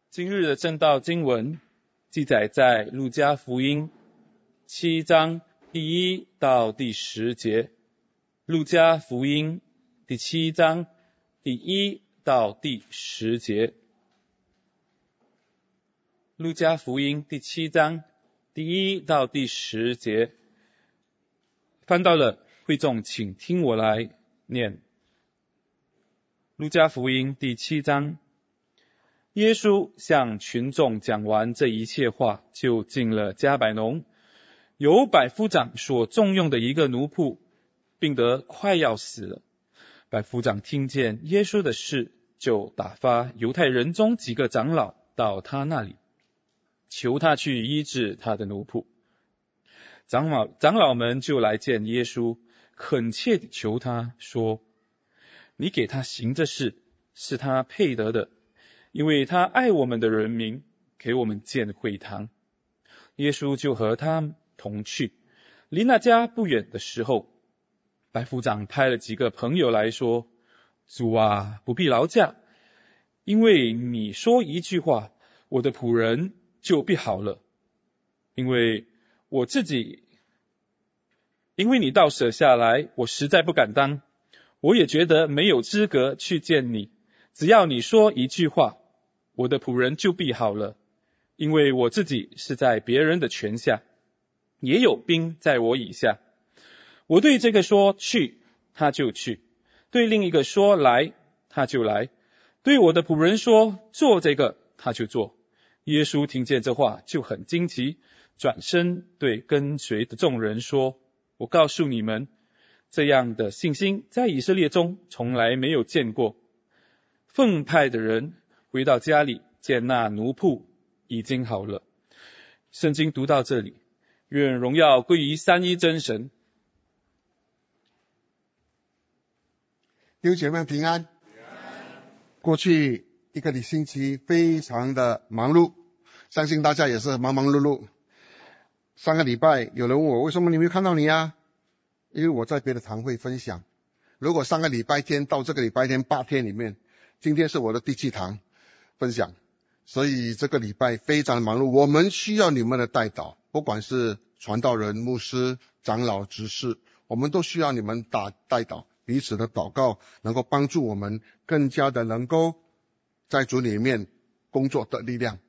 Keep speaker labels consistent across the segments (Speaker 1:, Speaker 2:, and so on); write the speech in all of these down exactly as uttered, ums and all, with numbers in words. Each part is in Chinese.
Speaker 1: 今日的正道经文记载在路加福音七章第一到第十节。路加福音第七章第一到第十节。路加福音第七章第一到第十节。翻到了，会众请听我来念。路加福音第七章。耶稣向群众讲完这一切话，就进了迦百农。有百夫长所重用的一个奴仆，病得快要死了。百夫长听见耶稣的事，就打发犹太人中几个长老到他那里，求他去医治他的奴仆。长老长老们就来见耶稣，恳切地求他说：你给他行这事，是他配得的，因为他爱我们的人民，给我们建会堂。耶稣就和他同去。离那家不远的时候，百夫长派了几个朋友来说：主啊，不必劳驾，因为你说一句话，我的仆人就必好了。因为我自己，因为你倒舍下来，我实在不敢当，我也觉得没有资格去见你。只要你说一句话，我的仆人就必好了。因为我自己是在别人的权下，也有兵在我以下。我对这个说去，他就去；对另一个说来，他就来；对我的仆人说做这个，他就做。耶稣听见这话，就很惊奇，转身对跟随的众人说：我告诉你们，这样的信心在以色列中从来没有见过。奉派的人回到家里，见那奴仆已经好了。圣经读到这里，愿荣耀归于三一真神。
Speaker 2: 弟兄姐妹平安。过去一个星期非常的忙碌，相信大家也是忙忙碌碌。上个礼拜有人问我，为什么你没有看到你啊？因为我在别的堂会分享。如果上个礼拜天到这个礼拜天八天里面，今天是我的第七堂分享，所以这个礼拜非常忙碌。我们需要你们的代祷，不管是传道人、牧师、长老、执事，我们都需要你们打代祷，彼此的祷告能够帮助我们更加的能够在主里面工作的力量。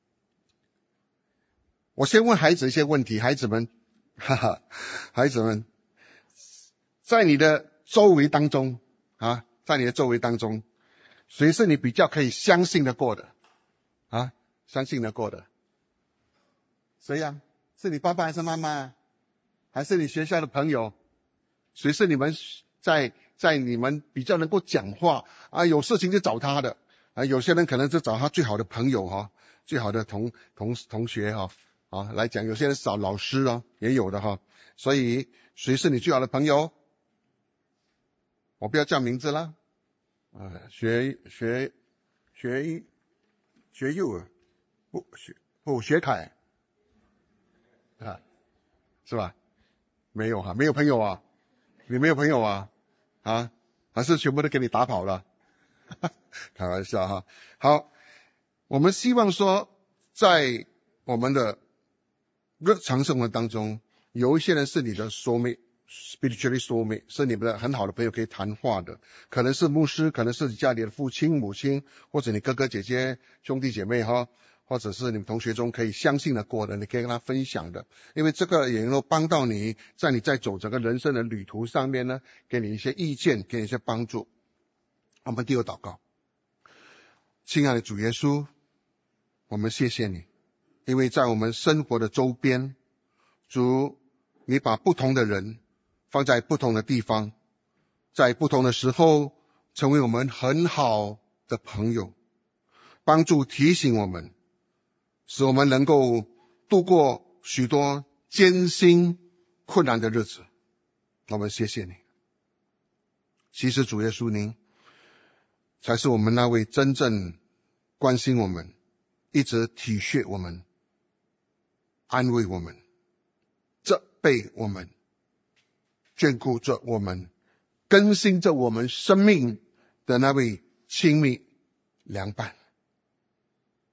Speaker 2: 我先问孩子一些问题，孩子们，哈哈，孩子们，在你的周围当中啊，在你的周围当中，谁是你比较可以相信得过的啊？相信得过的谁呀、啊？是你爸爸还是妈妈？还是你学校的朋友？谁是你们在在你们比较能够讲话啊？有事情就找他的啊？有些人可能是找他最好的朋友哈、啊，最好的同同同学哈 啊, 啊来讲，有些人找老师啊，也有的哈、啊。所以谁是你最好的朋友？我不要叫名字啦。啊，学学学学幼儿，不学不学凯啊，是吧？没有哈、啊，没有朋友啊，你没有朋友啊？啊，还是全部都给你打跑了？开玩笑哈。好，我们希望说，在我们的日常生活当中，有一些人是你的soul mate。spiritually soulmate 是你们的很好的朋友，可以谈话的，可能是牧师，可能是家里的父亲母亲，或者你哥哥姐姐兄弟姐妹哈，或者是你们同学中可以相信的过的，你可以跟他分享的，因为这个也能够帮到你，在你在走整个人生的旅途上面呢，给你一些意见，给你一些帮助。我们第二祷告。亲爱的主耶稣，我们谢谢你，因为在我们生活的周边，主你把不同的人放在不同的地方，在不同的时候成为我们很好的朋友，帮助提醒我们，使我们能够度过许多艰辛困难的日子。我们谢谢你。其实主耶稣您才是我们那位真正关心我们，一直体恤我们，安慰我们，责备我们，眷顾着我们，更新着我们生命的那位亲密良伴。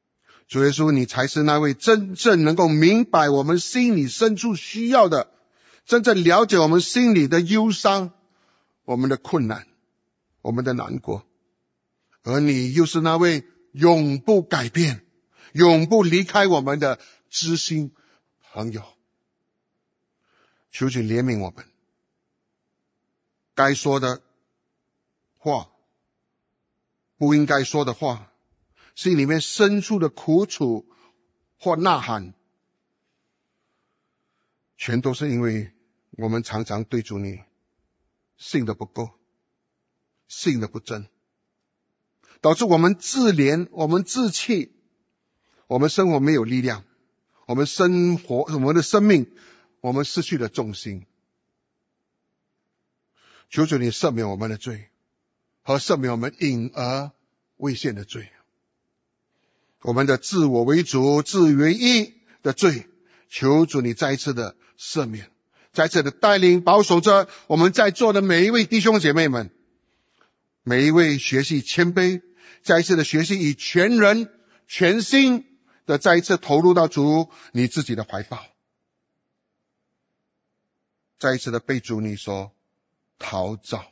Speaker 2: 主耶稣，你才是那位真正能够明白我们心里深处需要的，真正了解我们心里的忧伤，我们的困难，我们的难过。而你又是那位永不改变，永不离开我们的知心朋友。求主怜悯我们，该说的话，不应该说的话，心里面深处的苦楚或呐喊，全都是因为我们常常对主你信的不够，信的不真，导致我们自怜，我们自弃，我们生活没有力量，我们生活我们的生命我们失去了重心。求主你赦免我们的罪，和赦免我们隐而未现的罪，我们的自我为主自以为义的罪，求主你再一次的赦免，再一次的带领保守着我们在座的每一位弟兄姐妹们，每一位学习谦卑，再一次的学习以全人全心的再一次投入到主你自己的怀抱，再一次的被主你所陶造。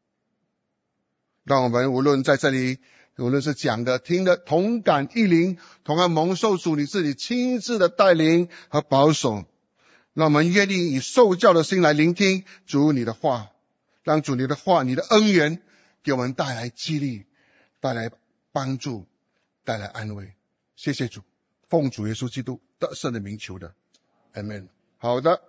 Speaker 2: 让我们无论在这里，无论是讲的听的，同感一灵，同样蒙受主你自己亲自的带领和保守。让我们愿意以受教的心来聆听主你的话，让主你的话，你的恩言给我们带来激励，带来帮助，带来安慰。谢谢主，奉主耶稣基督得胜的名求的 Amen。 好的，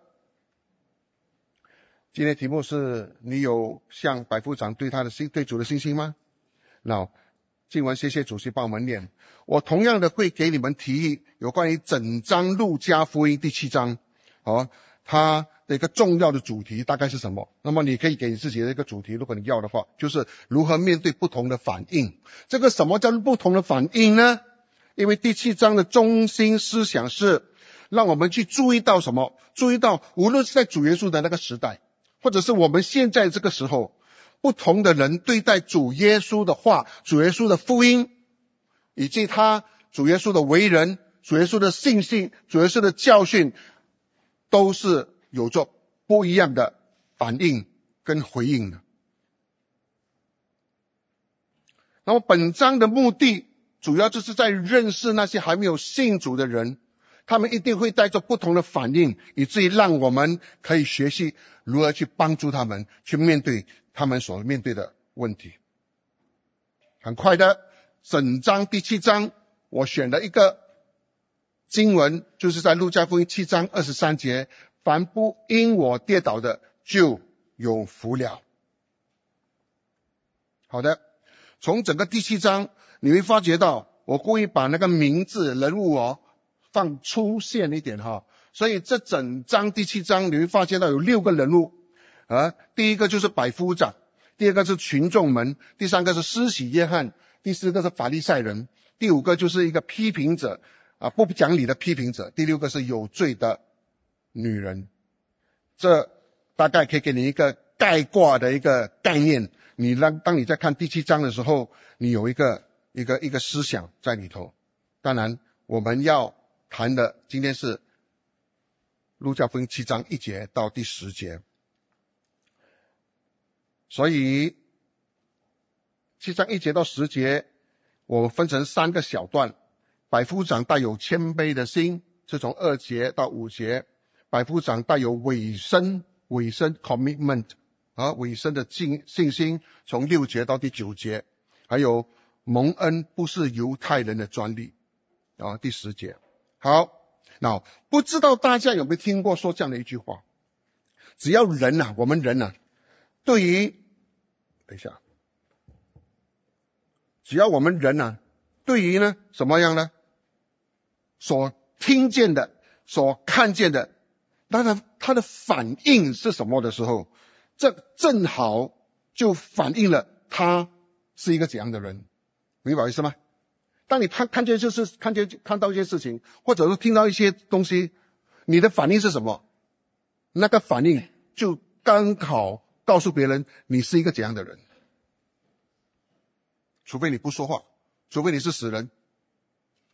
Speaker 2: 今天题目是你有像百夫长对他的心对主的信心吗？那经文谢谢主席帮我们念，我同样的会给你们提议有关于整章路加福音第七章，好，它的一个重要的主题大概是什么？那么你可以给你自己的一个主题，如果你要的话，就是如何面对不同的反应。这个什么叫不同的反应呢？因为第七章的中心思想是让我们去注意到什么？注意到无论是在主耶稣的那个时代，或者是我们现在这个时候，不同的人对待主耶稣的话，主耶稣的福音，以及他主耶稣的为人，主耶稣的信息，主耶稣的教训，都是有着不一样的反应跟回应的。那么本章的目的主要就是在认识那些还没有信主的人，他们一定会带着不同的反应，以至于让我们可以学习如何去帮助他们去面对他们所面对的问题。很快的，整章第七章我选了一个经文，就是在路加福音七章二十三节，凡不因我跌倒的就有福了。好的，从整个第七章你会发觉到，我故意把那个名字人物哦放出现一点哈，所以这整章第七章你会发现到有六个人物啊，第一个就是百夫长，第二个是群众们，第三个是施洗约翰，第四个是法利赛人，第五个就是一个批评者啊，不讲理的批评者，第六个是有罪的女人。这大概可以给你一个概括的一个概念，你让当你在看第七章的时候，你有一个一个一个思想在里头。当然我们要谈的今天是路加福音七章一节到第十节，所以七章一节到十节我分成三个小段。百夫长带有谦卑的心，是从二节到五节。百夫长带有委身委身 commitment 啊，委身的信信心，从六节到第九节。还有蒙恩不是犹太人的专利啊，第十节。好，那不知道大家有没有听过说这样的一句话，只要人啊，我们人啊，对于等一下只要我们人啊，对于呢什么样呢，所听见的所看见的，当然他的反应是什么的时候，这正好就反映了他是一个怎样的人，明白意思吗？当你看看见就是看见看到一些事情，或者是听到一些东西，你的反应是什么？那个反应就刚好告诉别人你是一个怎样的人。除非你不说话，除非你是死人，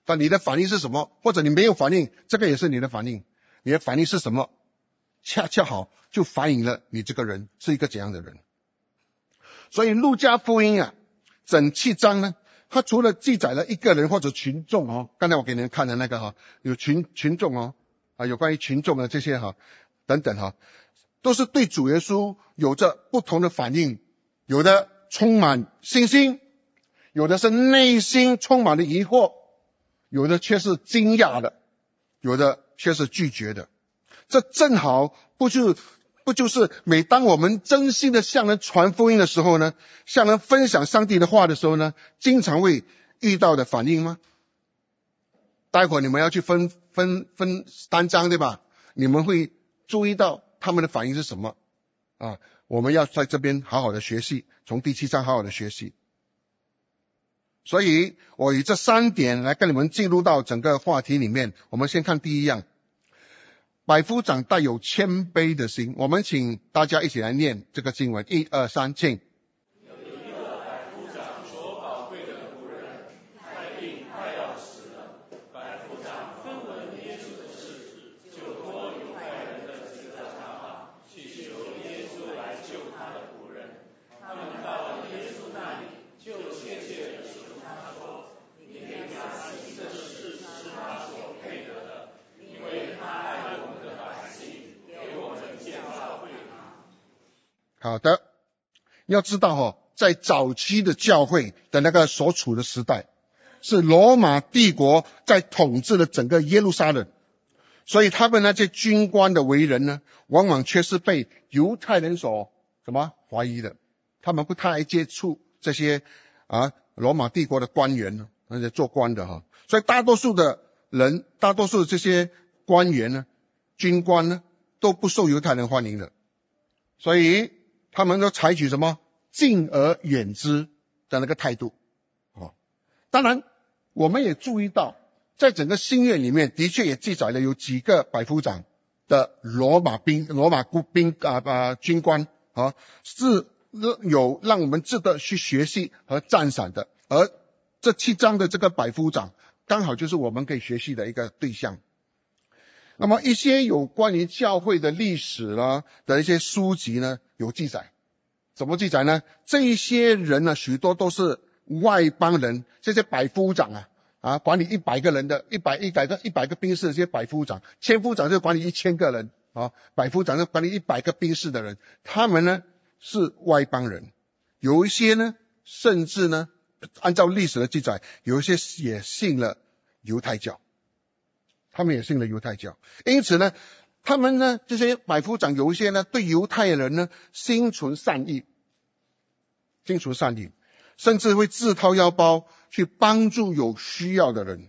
Speaker 2: 但你的反应是什么？或者你没有反应，这个也是你的反应。你的反应是什么？恰恰好就反映了你这个人是一个怎样的人。所以路加福音啊，整七章呢，它除了记载了一个人或者群众哦，刚才我给你们看的那个哈，有群群众哦，啊，有关于群众的这些哈，等等哈，都是对主耶稣有着不同的反应，有的充满信心，有的是内心充满了疑惑，有的却是惊讶的，有的却是拒绝的。这正好不就不就是每当我们真心的向人传福音的时候呢，向人分享上帝的话的时候呢，经常会遇到的反应吗？待会儿你们要去分分分单章对吧？你们会注意到他们的反应是什么啊？我们要在这边好好的学习，从第七章好好的学习。所以我以这三点来跟你们进入到整个话题里面。我们先看第一样，百夫长带有谦卑的心。我们请大家一起来念这个经文，一二三，请。
Speaker 3: 有一个百夫长所宝贵的仆人，太病快要死了。百夫长分闻耶稣的事，就托犹太人的指着他吧，去求耶稣来救他的仆人。他们到了耶稣那里，就切切地求他说：“你给他行的事是他所配得的，因为他爱我们的百姓，给我们建造会堂。”
Speaker 2: 好的，要知道哦，在早期的教会的那个所处的时代，是罗马帝国在统治了整个耶路撒冷，所以他们那些军官的为人呢，往往却是被犹太人所什么怀疑的，他们不太爱接触这些啊罗马帝国的官员呢，那些做官的哈，所以大多数的人，大多数的这些官员呢，军官呢，都不受犹太人欢迎的，所以他们都采取什么敬而远之的那个态度。哦，当然我们也注意到，在整个新约里面，的确也记载了有几个百夫长的罗马兵、罗马兵啊啊军官啊，是有让我们值得去学习和赞赏的。而这七章的这个百夫长，刚好就是我们可以学习的一个对象。那么一些有关于教会的历史呢的一些书籍呢有记载，怎么记载呢？这一些人呢，许多都是外邦人，这些百夫长啊啊，管理一百个人的，一百一百个一百个兵士的这些百夫长，千夫长就管理一千个人啊，百夫长就管理一百个兵士的人，他们呢是外邦人，有一些呢甚至呢，按照历史的记载，有一些也信了犹太教。他们也信了犹太教，因此呢，他们呢这些百夫长有一些呢对犹太人呢心存善意，心存善意，甚至会自掏腰包去帮助有需要的人，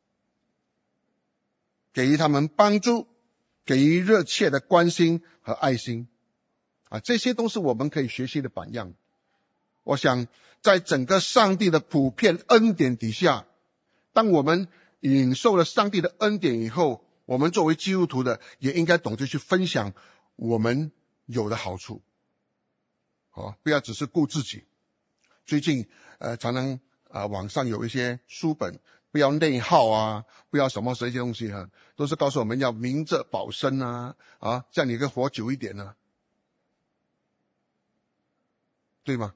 Speaker 2: 给予他们帮助，给予热切的关心和爱心啊，这些都是我们可以学习的榜样。我想在整个上帝的普遍恩典底下，当我们领受了上帝的恩典以后，我们作为基督徒的也应该懂得去分享我们有的好处，好，不要只是顾自己。最近呃常常啊、呃、网上有一些书本，不要内耗啊，不要什么这些东西啊，都是告诉我们要明哲保身啊，啊这样你可以活久一点啊，对吗？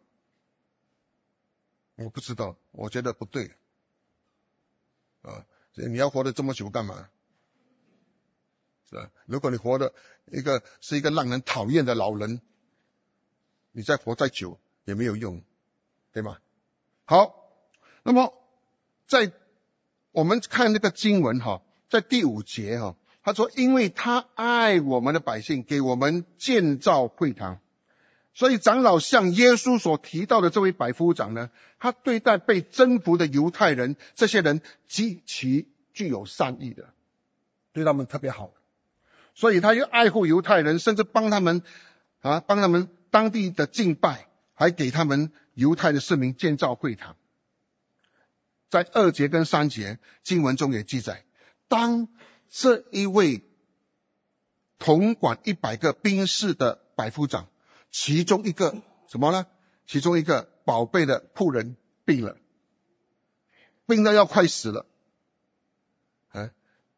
Speaker 2: 我不知道，我觉得不对啊。你要活得这么久干嘛？是吧？如果你活的一个是一个让人讨厌的老人，你再活再久也没有用，对吗？好，那么在我们看那个经文哈，在第五节哈，他说因为他爱我们的百姓，给我们建造会堂。所以长老像耶稣所提到的这位百夫长呢，他对待被征服的犹太人，这些人极其具有善意的，对他们特别好，所以他又爱护犹太人，甚至帮他们啊，帮他们当地的敬拜，还给他们犹太的市民建造会堂。在二节跟三节经文中也记载，当这一位统管一百个兵士的百夫长，其中一个什么呢？其中一个宝贝的仆人病了，病到要快死了。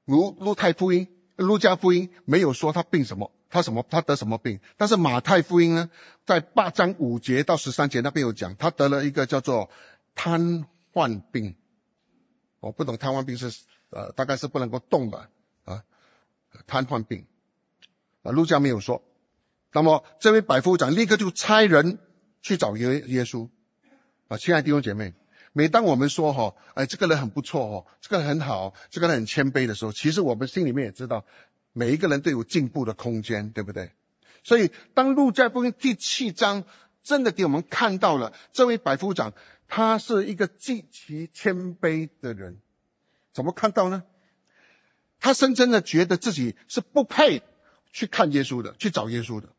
Speaker 2: 如路太福音、路加福音没有说他病什么，他什么他得什么病，但是马太福音呢，在八章五节到十三节那边有讲，他得了一个叫做瘫痪病。我不懂瘫痪病是呃大概是不能够动吧啊，瘫痪病啊，路加没有说。那么这位百夫长立刻就差人去找耶耶稣啊，亲爱的弟兄姐妹，每当我们说哈，哎，这个人很不错哦，这个人很好，这个人很谦卑的时候，其实我们心里面也知道，每一个人都有进步的空间，对不对？所以当路加福音第七章真的给我们看到了这位百夫长，他是一个极其谦卑的人。怎么看到呢？他深深的觉得自己是不配去看耶稣的，去找耶稣的，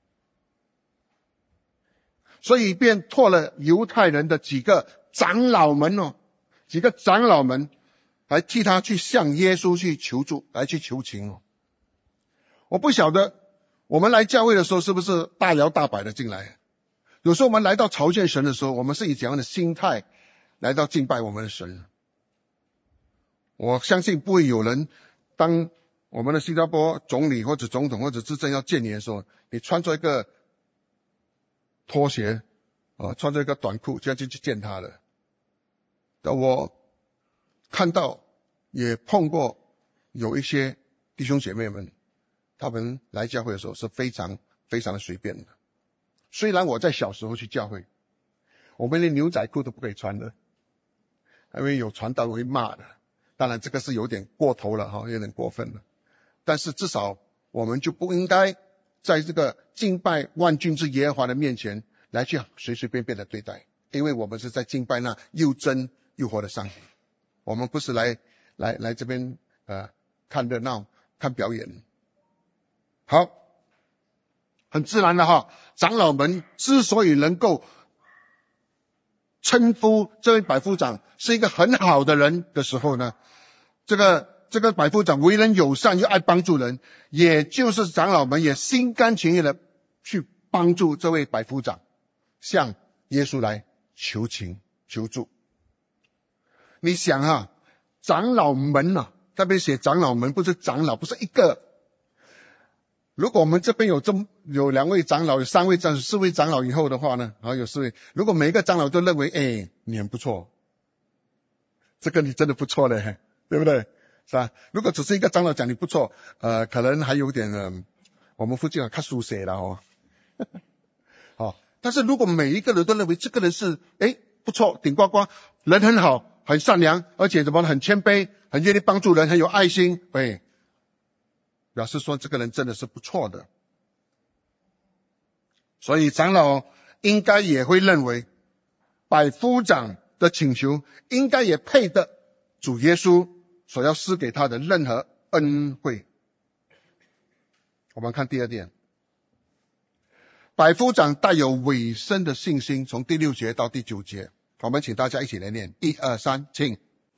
Speaker 2: 所以便托了犹太人的几个长老们哦，几个长老们来替他去向耶稣去求助，来去求情哦。我不晓得我们来教会的时候是不是大摇大摆的进来，有时候我们来到朝见神的时候，我们是以怎样的心态来到敬拜我们的神？我相信不会有人，当我们的新加坡总理或者总统或者执政要见你的时候，你穿着一个拖鞋啊，穿着一个短裤这样就去见他的。但我看到也碰过有一些弟兄姐妹们，他们来教会的时候是非常非常的随便的。虽然我在小时候去教会，我们连牛仔裤都不可以穿的，因为有传道会骂的。当然这个是有点过头了哈，有点过分了。但是至少我们就不应该在这个敬拜万军之耶和华的面前来去随随便便的对待，因为我们是在敬拜那又真又活的上帝，我们不是来来来这边呃看热闹看表演。好，很自然的哈，长老们之所以能够称呼这位百夫长是一个很好的人的时候呢，这个这个百夫长为人友善又爱帮助人，也就是长老们也心甘情愿的去帮助这位百夫长，向耶稣来求情求助。你想啊，长老们啊，特别写长老们，不是长老，不是一个。如果我们这边有这有两位长老，有三位长四位长老以后的话呢，啊有四位，如果每一个长老都认为，哎，你很不错，这个你真的不错嘞，对不对？是吧？如果只是一个长老讲你不错，呃，可能还有点呃，我们附近啊看书写了哦。好，但是如果每一个人都认为这个人是哎不错，顶呱呱，人很好，很善良，而且怎么很谦卑，很愿意帮助人，很有爱心，哎。表示说这个人真的是不错的，所以长老应该也会认为百夫长的请求应该也配得主耶稣所要施给他的任何恩惠。我们看第二点，百夫长带有委身的信心，从第六节到第九节，我们请大家一起来念，一二三，请。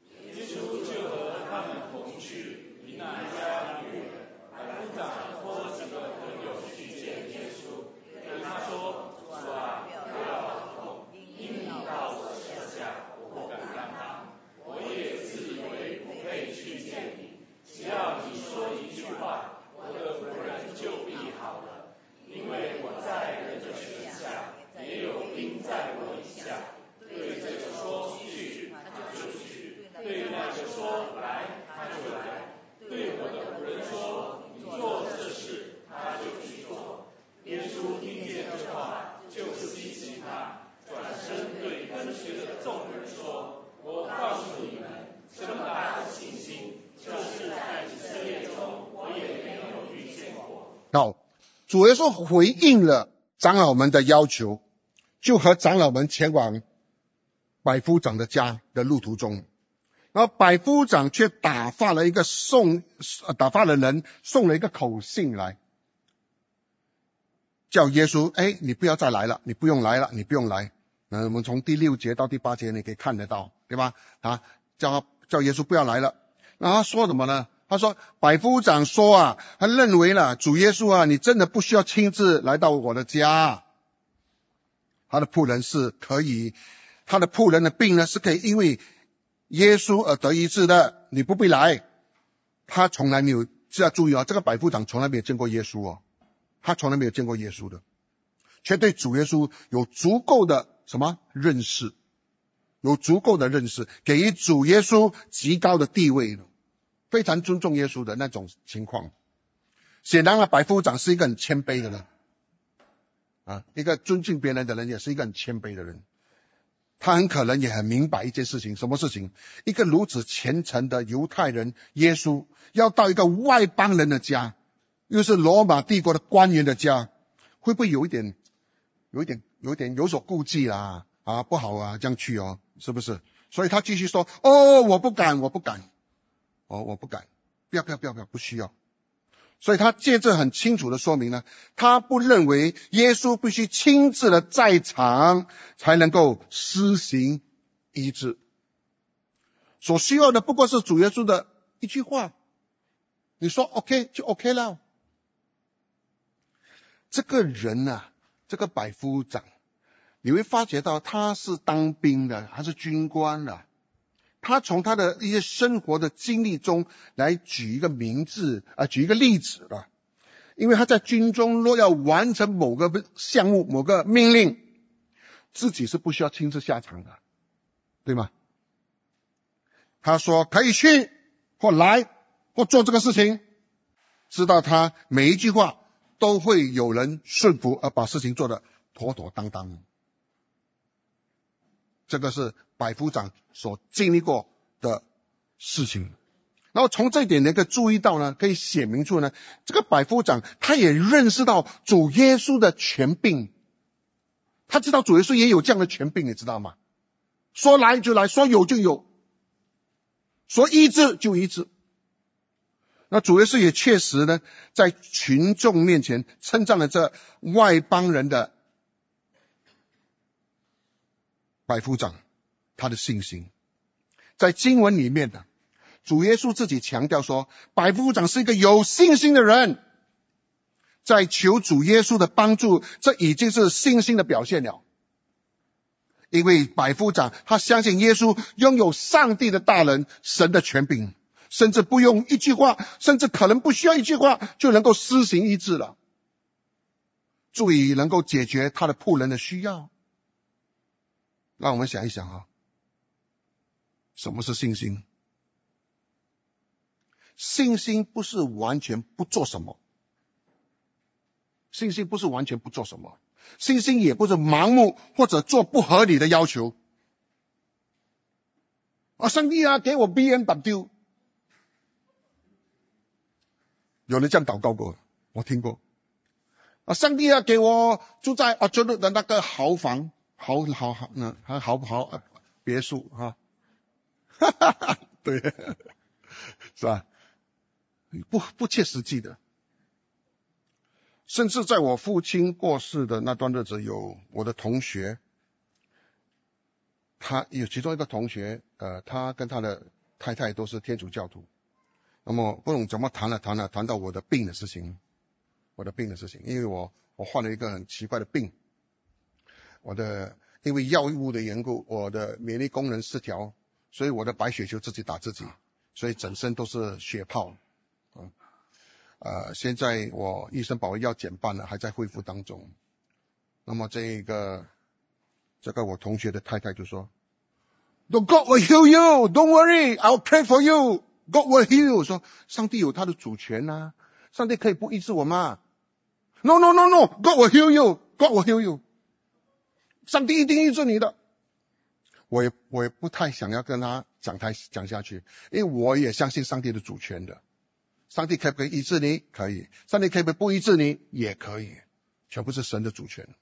Speaker 2: 好，主耶稣回应了长老们的要求，就和长老们前往百夫长的家的路途中，然后百夫长却打发了一个送打发了人送了一个口信来，叫耶稣，哎，你不要再来了，你不用来了，你不用来。那我们从第六节到第八节你可以看得到，对吧？啊，叫叫耶稣不要来了。然后他说什么呢？他说百夫长说啊，他认为了主耶稣啊，你真的不需要亲自来到我的家，他的仆人是可以，他的仆人的病呢是可以因为耶稣而得医治的，你不必来。 他从来没有，是要注意啊，这个百夫长从来没有见过耶稣哦，他从来没有见过耶稣的，却对主耶稣有足够的什么认识，有足够的认识，给予主耶稣极高的地位，非常尊重耶稣的那种情况。显然了，百夫长是一个很谦卑的人啊，一个尊敬别人的人，也是一个很谦卑的人。他很可能也很明白一件事情，什么事情？一个如此虔诚的犹太人耶稣，要到一个外邦人的家，又是罗马帝国的官员的家，会不会有一点有一点有一点有所顾忌啦？啊，不好啊，这样去哦，是不是？所以他继续说，哦，我不敢，我不敢，哦，我不敢，不要不要不要不要，不需要。所以他借着很清楚的说明呢，他不认为耶稣必须亲自的在场才能够施行医治，所需要的不过是主耶稣的一句话，你说 OK 就 OK 了。这个人啊，这个百夫长，你会发觉到他是当兵的，还是军官的，他从他的一些生活的经历中来举一个名字啊，举一个例子了。因为他在军中若要完成某个项目、某个命令，自己是不需要亲自下场的，对吗？他说可以去或来或做这个事情，知道他每一句话都会有人顺服，而把事情做得妥妥当当。这个是百夫长所经历过的事情。然后从这一点能够注意到呢，可以显明出呢，这个百夫长他也认识到主耶稣的权柄，他知道主耶稣也有这样的权柄，你知道吗？说来就来，说有就有，说医治就医治。那主耶稣也确实呢，在群众面前称赞了这外邦人的百夫长他的信心。在经文里面呢，主耶稣自己强调说，百夫长是一个有信心的人，在求主耶稣的帮助，这已经是信心的表现了。因为百夫长他相信耶稣拥有上帝的大能，神的权柄，甚至不用一句话，甚至可能不需要一句话就能够施行医治了，足以能够解决他的仆人的需要。让我们想一想啊，什么是信心？信心不是完全不做什么，信心不是完全不做什么，信心也不是盲目或者做不合理的要求。啊，上帝啊，给我 B M W， 有人这样祷告过，我听过。啊，上帝啊，给我住在啊这的那个豪房。好好好，那还好不好？别墅哈，哈哈哈，对，是吧？不不切实际的。甚至在我父亲过世的那段日子，有我的同学，他有其中一个同学，呃，他跟他的太太都是天主教徒。那么不懂怎么谈了谈了谈到我的病的事情，我的病的事情，因为我我患了一个很奇怪的病。我的因为药物的缘故，我的免疫功能失调，所以我的白血球自己打自己，所以整身都是血泡。嗯，呃，现在我医生把我药减半了，还在恢复当中。那么这个这个我同学的太太就说 ，God will heal you, don't worry, I'll pray for you. God will heal you. 说上帝有他的主权啊，上帝可以不医治我吗 ？No no no no, God will heal you, God will heal you. 上帝一定医治你的。我也我也不太想要跟他讲太讲下去，因为我也相信上帝的主权的。上帝可不可以医治你？可以。上帝可不可以不医治你？也可以。全部是神的主权。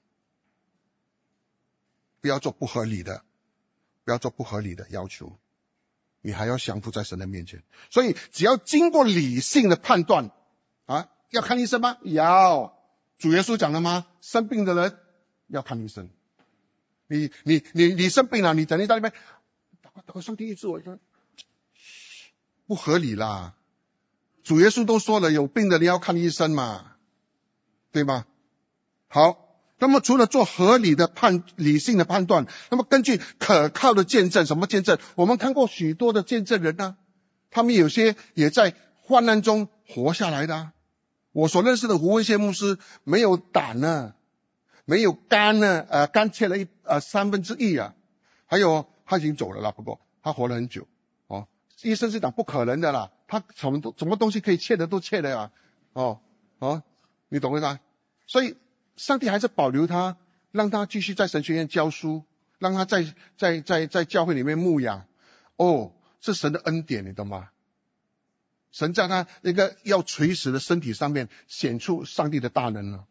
Speaker 2: 不要做不合理的，不要做不合理的要求，你还要降服在神的面前。所以只要经过理性的判断啊，要看医生吗？要。主耶稣讲了吗？生病的人要看医生。你你你你生病了，你整天在那边祷告祷告，上帝医治我，说不合理啦。主耶稣都说了，有病的你要看医生嘛，对吗？好，那么除了做合理的判理性的判断，那么根据可靠的见证，什么见证？我们看过许多的见证人啊，他们有些也在患难中活下来的啊。我所认识的胡文宪牧师没有胆呢，没有肝呢，呃，肝切了一呃三分之一啊，还有他已经走了啦，不过他活了很久哦。医生是讲不可能的啦，他什么什么东西可以切的都切了呀，哦哦，你懂我意思吗？所以上帝还是保留他，让他继续在神学院教书，让他在在在在教会里面牧养。哦，是神的恩典，你懂吗？神在他一个要垂死的身体上面显出上帝的大能了。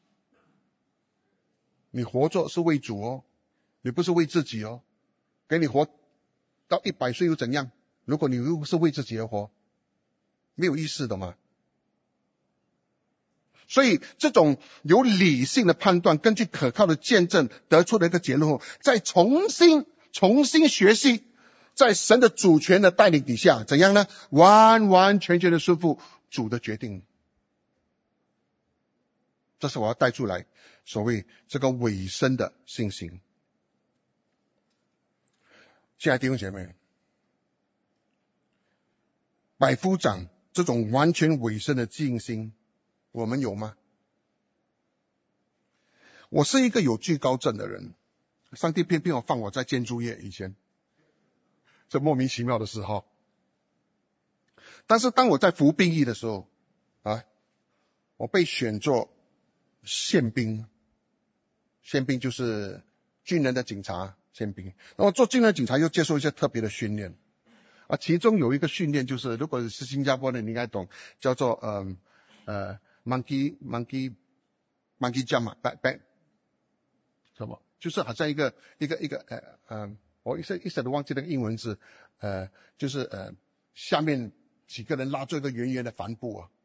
Speaker 2: 你活着是为主哦，你不是为自己哦。给你活到一百岁又怎样？如果你又是为自己而活，没有意思的嘛。所以这种有理性的判断，根据可靠的见证得出的一个结论后，再重新重新学习，在神的主权的带领底下，怎样呢？完完全全的顺服主的决定。这是我要带出来所谓这个委身的信心。亲爱的弟兄姐妹，百夫长这种完全委身的信心，我们有吗？我是一个有惧高症的人，上帝偏偏要放我在建筑业以前，这莫名其妙的事哈。但是当我在服兵役的时候啊，我被选做宪兵。宪兵就是军人的警察，宪兵。那么做军人警察又接受一些特别的训练啊，其中有一个训练就是，如果是新加坡的你应该懂，叫做呃呃 monkey monkey monkey jump 啊 back back 什么，就是好像一个一个一个呃呃我一时一时都忘记那个英文字，呃就是呃下面几个人拉住一个圆圆的帆布啊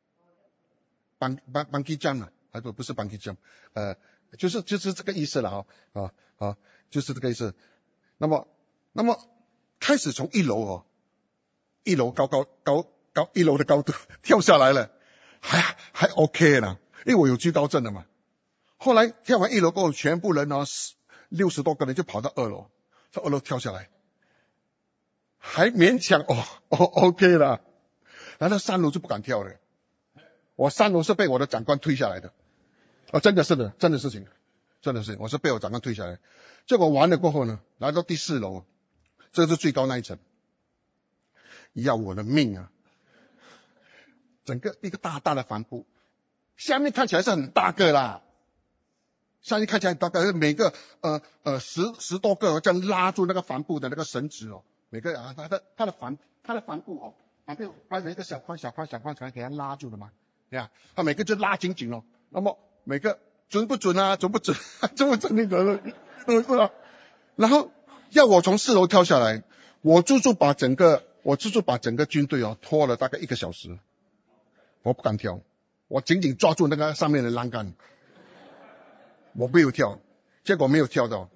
Speaker 2: ，monkey monkey jump 啊，还不不是 monkey jump， 呃就是就是这个意思了啊啊啊，就是这个意思。那么那么开始从一楼哦，一楼高高高高一楼的高度跳下来了，还还 OK 了，因为我有惧高症的嘛。后来跳完一楼过后，全部人呢六十多个人就跑到二楼，从二楼跳下来，还勉强哦哦 OK 了。然后三楼就不敢跳了，我三楼是被我的长官推下来的。哦，真的是的，真的事情，真的是，我是被我长官推下来。结果完了过后呢，来到第四楼，这是最高那一层，要我的命啊！整个一个大大的帆布，下面看起来是很大个啦，下面看起来很大个，每个呃呃十十多个这样拉住那个帆布的那个绳子哦，每个啊，他的他的帆他的帆布哦，旁边搬着一个小筐小筐小筐才给他拉住的嘛，对呀，他每个就拉紧紧哦，那么。每个准不准啊？准不准？准不准那个？然后要我从四楼跳下来，我足足把整个我足足把整个军队哦拖了大概一个小时，我不敢跳，我紧紧抓住那个上面的栏杆，我没有跳，结果没有跳到。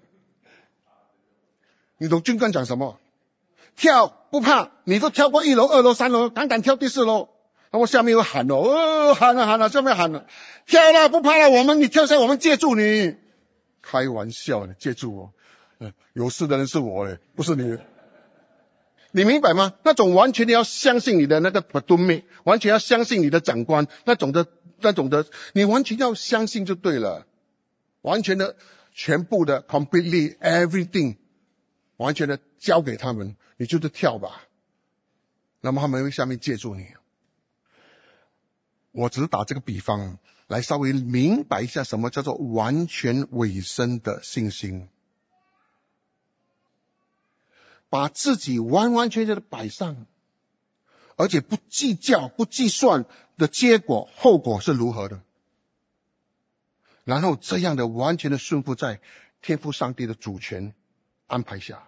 Speaker 2: 你懂军官讲什么？跳不怕，你都跳过一楼、二楼、三楼，敢敢跳第四楼。那我下面又喊了，哦，喊了喊了，下面喊了，跳了不怕了，我们你跳下来，我们借助你。开玩笑的，借助我，嗯，有事的人是我嘞，不是你。你明白吗？那种完全的要相信你的那个敦妹，完全要相信你的长官，那种的那种的，你完全要相信就对了，完全的全部的 completely everything， 完全的交给他们，你就是跳吧。那么他们会下面借助你。我只是打这个比方来稍微明白一下什么叫做完全委身的信心，把自己完完全全的摆上，而且不计较不计算的结果后果是如何的，然后这样的完全的顺服在天父上帝的主权安排下。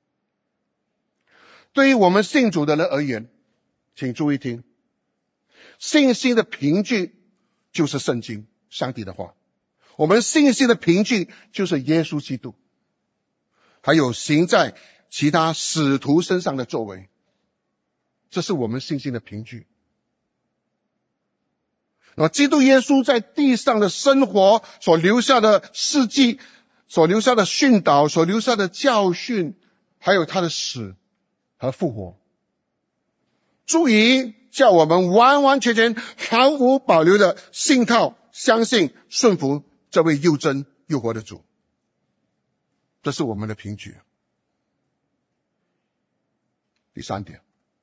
Speaker 2: 对于我们信主的人而言，请注意听，信心的凭据就是圣经，上帝的话。我们信心的凭据就是耶稣基督，还有行在其他使徒身上的作为，这是我们信心的凭据。那么基督耶稣在地上的生活所留下的事迹，所留下的训导，所留下的教训，还有他的死和复活， 足以叫我们完完全全毫无保留的信靠、相信、顺服这位又真又活的主。这是我们的凭据。第三点，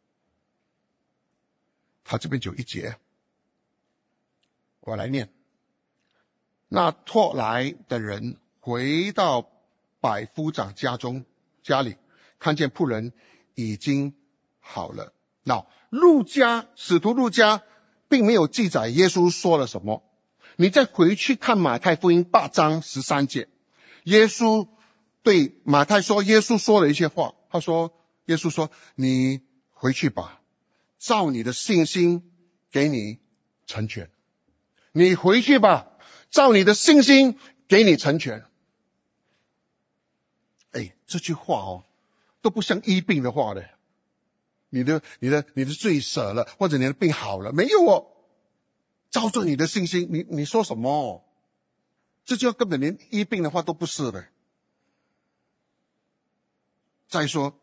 Speaker 2: 他这边就一节，我来念。那拖来的人回到百夫长家中家里，看见仆人已经好了。那路加使徒路加并没有记载耶稣说了什么，你再回去看马太福音八章十三节，耶稣对马太说，耶稣说了一些话，他说耶稣说，你回去吧，照你的信心给你成全。你回去吧，照你的信心给你成全。哎，这句话哦，都不像医病的话的。你的、你的、你的罪舍了，或者你的病好了，没有哦。照着你的信心，你你说什么？这就根本连医病的话都不是的。再说，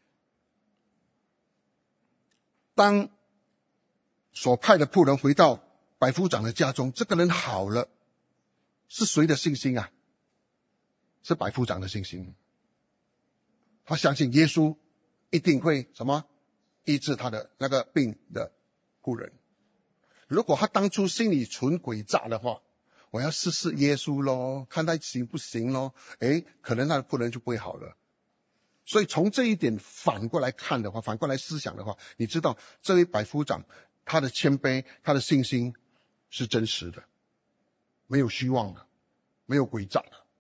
Speaker 2: 当所派的仆人回到百夫长的家中，这个人好了，是谁的信心啊？是百夫长的信心。他相信耶稣一定会什么医治他的那个病的仆人。如果他当初心里存诡诈的话，我要试试耶稣咯，看他行不行咯，诶，可能他的仆人就不会好了。所以从这一点反过来看的话，反过来思想的话，你知道这位百夫长他的谦卑，他的信心是真实的，没有虚妄的，没有诡诈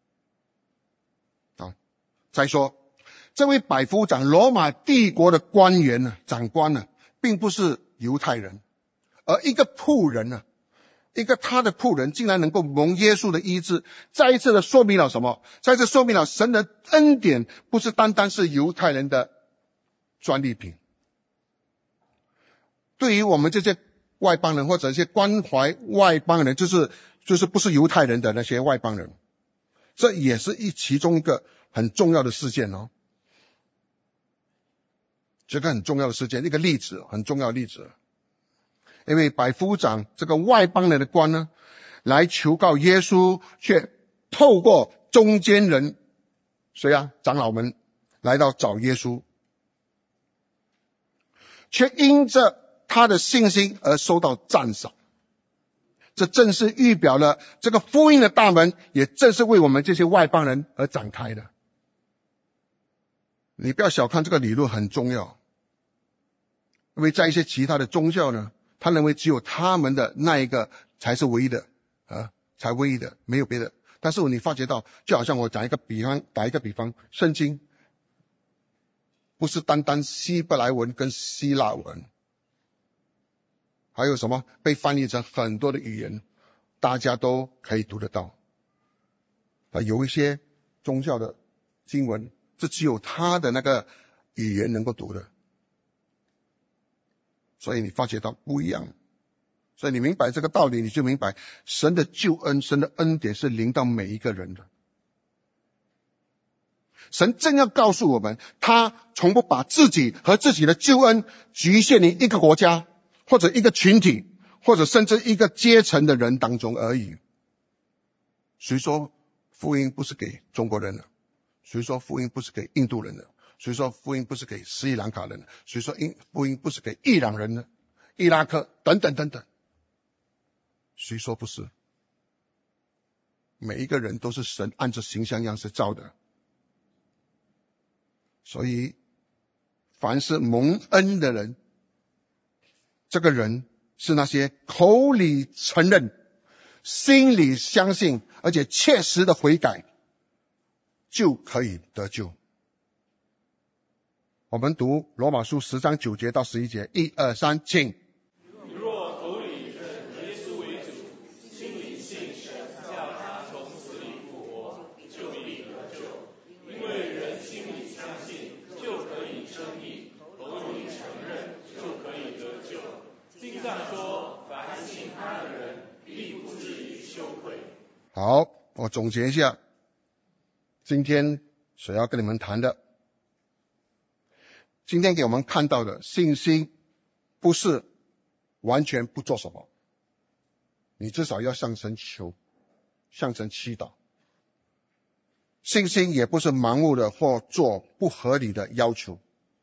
Speaker 2: 的。啊，再说这位百夫长，罗马帝国的官员呢，长官呢，并不是犹太人，而一个仆人呢，一个他的仆人竟然能够蒙耶稣的医治，再一次的说明了什么？再一次说明了神的恩典不是单单是犹太人的专利品。对于我们这些外邦人或者一些关怀外邦人，就是就是不是犹太人的那些外邦人，这也是一其中一个很重要的事件哦。这个很重要的事件，一个例子，很重要的例子。因为百夫长这个外邦人的官呢，来求告耶稣，却透过中间人，谁啊？长老们来到找耶稣，却因着他的信心而受到赞赏。这正是预表了这个福音的大门，也正是为我们这些外邦人而展开的。你不要小看这个理论，很重要。因为在一些其他的宗教呢，他认为只有他们的那一个才是唯一的啊，才唯一的，没有别的。但是你发觉到，就好像我讲一个比方，打一个比方，圣经不是单单希伯来文跟希腊文，还有什么被翻译成很多的语言，大家都可以读得到。啊，有一些宗教的经文，这只有他的那个语言能够读的。所以你发觉到不一样，所以你明白这个道理，你就明白神的救恩，神的恩典是临到每一个人的。神正要告诉我们，他从不把自己和自己的救恩局限于一个国家，或者一个群体，或者甚至一个阶层的人当中而已。谁说福音不是给中国人的？谁说福音不是给印度人的？谁说福音不是给斯里兰卡人的？谁说福音不是给伊朗人的、伊拉克等等等等？谁说不是？每一个人都是神按着形象样式造的。所以凡是蒙恩的人，这个人是那些口里承认、心里相信，而且切实的悔改，就可以得救。我们读罗马书十章九节到十一节，一二三，请。
Speaker 3: 你若口里认耶稣为主，心里信神叫他从死里复活，就必得救。因为人心里相信，就可以称义；口里承认，就可以得救。经上说，凡信他的人，必不至于羞愧。
Speaker 2: 好，我总结一下，今天所要跟你们谈的。今天给我们看到的信心不是完全不做什么，你至少要向神求，向神祈祷。信心也不是盲目的或做不合理的要求，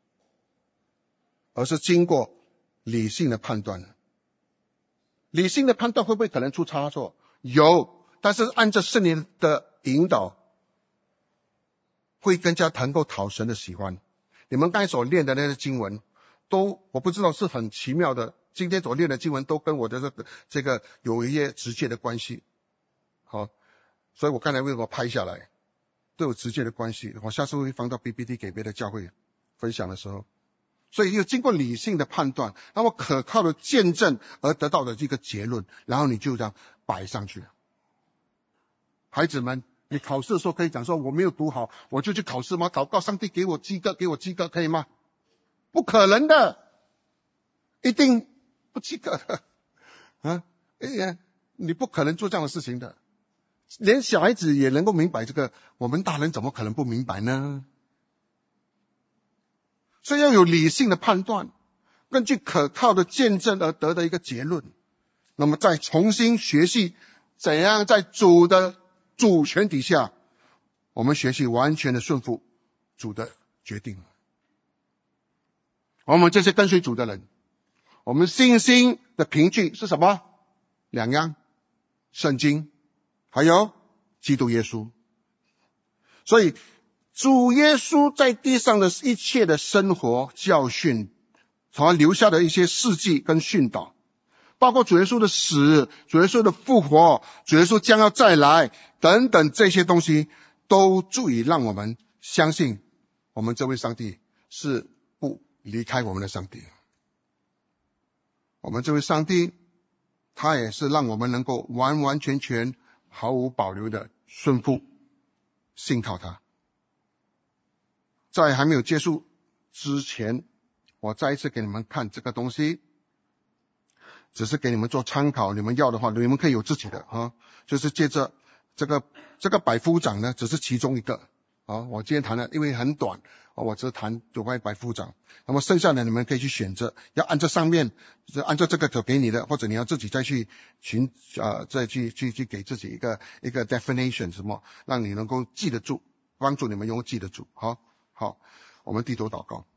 Speaker 2: 而是经过理性的判断。理性的判断会不会可能出差错？有，但是按照圣灵的引导，会更加能够讨神的喜欢。你们刚才所练的那些经文，都我不知道是很奇妙的，今天所练的经文都跟我的这个这个有一些直接的关系。好，所以我刚才为什么拍下来，都有直接的关系。我下次会放到 P P T 给别的教会分享的时候。所以要经过理性的判断，那么可靠的见证而得到的这个结论，然后你就这样摆上去。孩子们，你考试的时候可以讲说我没有读好，我就去考试吗？祷告上帝给我及格，给我及格，可以吗？不可能的，一定不及格的啊！哎呀，你不可能做这样的事情的。连小孩子也能够明白这个，我们大人怎么可能不明白呢？所以要有理性的判断，根据可靠的见证而得的一个结论，那么再重新学习怎样在主的主权底下，我们学习完全的顺服主的决定。我们这些跟随主的人，我们信心的凭据是什么？两样，圣经还有基督耶稣。所以主耶稣在地上的一切的生活教训，他留下的一些事迹跟训导，包括主耶稣的死，主耶稣的复活，主耶稣将要再来等等，这些东西都足以让我们相信我们这位上帝是不离开我们的上帝。我们这位上帝，他也是让我们能够完完全全毫无保留的顺服信靠他。在还没有结束之前，我再一次给你们看这个东西，只是给你们做参考，你们要的话你们可以有自己的啊。就是借着这个这个百夫长呢，只是其中一个啊。我今天谈的因为很短啊，我只谈有关百夫长。那么剩下的你们可以去选择，要按照上面，按照这个所给你的，或者你要自己再去寻啊，再去去去给自己一个一个 definition 什么，让你能够记得住，帮助你们能够记得住。好。好，我们低头祷告。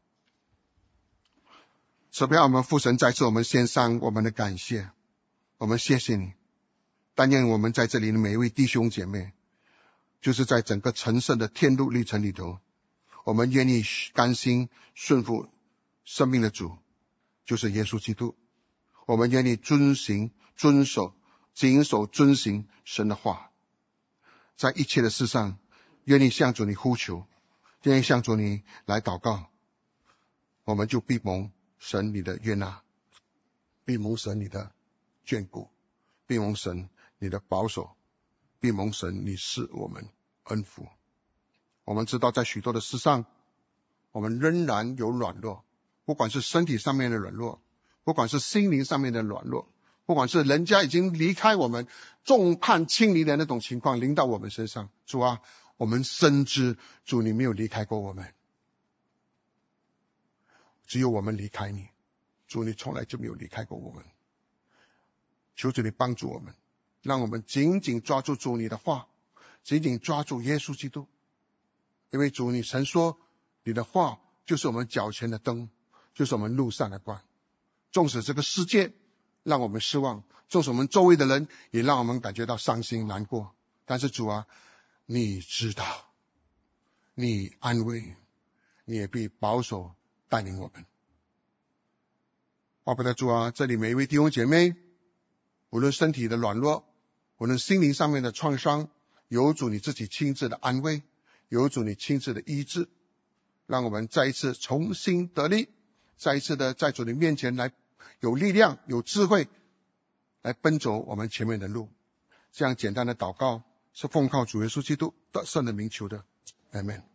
Speaker 2: 首先我们父神，再次我们献上我们的感谢，我们谢谢你，但愿我们在这里的每一位弟兄姐妹，就是在整个成圣的天路历程里头，我们愿意甘心顺服生命的主，就是耶稣基督。我们愿意遵行遵守谨守遵行神的话，在一切的事上愿意向主你呼求，愿意向主你来祷告，我们就必蒙神你的悦纳，必蒙神你的眷顾，必蒙神你的保守，必蒙神你赐我们恩福。我们知道在许多的事上，我们仍然有软弱，不管是身体上面的软弱，不管是心灵上面的软弱，不管是人家已经离开我们众叛亲离的那种情况临到我们身上，主啊，我们深知主你没有离开过我们，只有我们离开你，主你从来就没有离开过我们。求主你帮助我们，让我们紧紧抓住主你的话，紧紧抓住耶稣基督。因为主你曾说，你的话就是我们脚前的灯，就是我们路上的光。纵使这个世界让我们失望，纵使我们周围的人也让我们感觉到伤心难过，但是主啊，你知道，你安慰，你也必保守带领我们。巴不得主啊，这里每一位弟兄姐妹，无论身体的软弱，无论心灵上面的创伤，有主你自己亲自的安慰，有主你亲自的医治，让我们再一次重新得力，再一次的在主你面前来有力量有智慧来奔走我们前面的路。这样简单的祷告是奉靠主耶稣基督得胜的名求的，阿们。